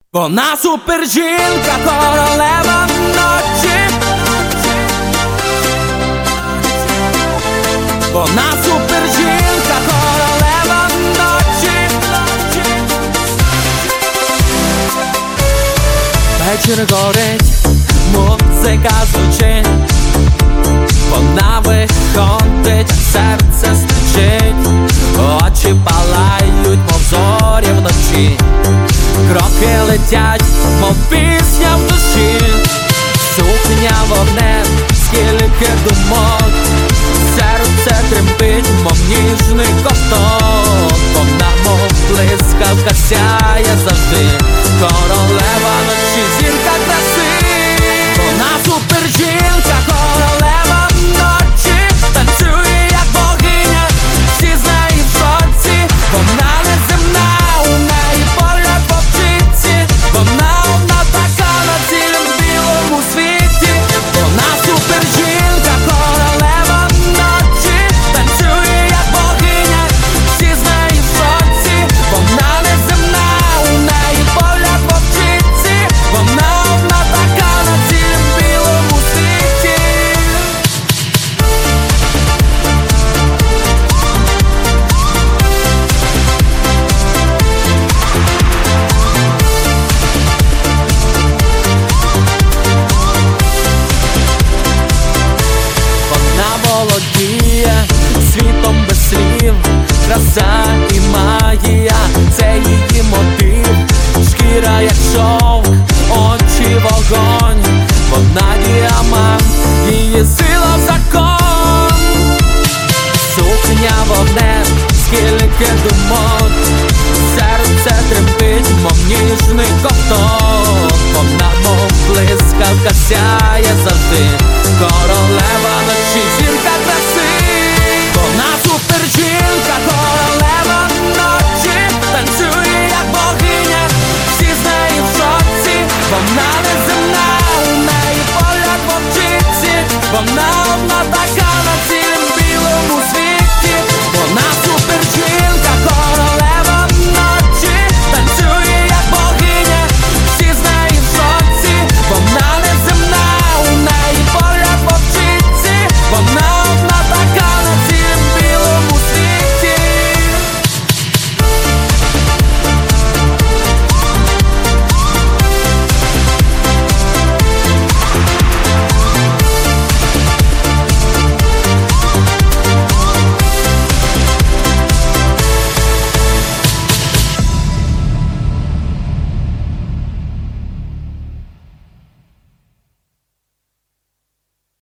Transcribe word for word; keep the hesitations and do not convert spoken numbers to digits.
Вона супержінка, королева ночі. Вона супержінка, королева ночі. Вечір горить, музика звучить. Вона виходить, серце стучить. Очі палають, мов зорі вночі. Кроки летять, мов пісня в душі. Сукня вогнем, скільки думок. Серце тремтить, мов ніжний ковток. Вона, мов блискавка, сяє завжди. Королева ночі, зірка краси. Вона супержінка, королева ночі. Танцює, як богиня, всі з неї в шоці. Вона неземна, у неї погляд в птиці. Вона одна така на цілім білому світі. Вона супержінка, королева ночі. Танцює, як богиня, всі з неї в шоці. Вона неземна, у неї погляд в птиці. Вона одна така на цілім білому світі. Вона володіє світом без слів. Краса і магія – це її мотив. Шкіра як шовк, очі вогонь. Вона діамант, її сила закон. Сукня вогнем, скільки думок. Серце тремтить, мов ніжний ковток. Вона, мов блискавка, сяє завжди. Королева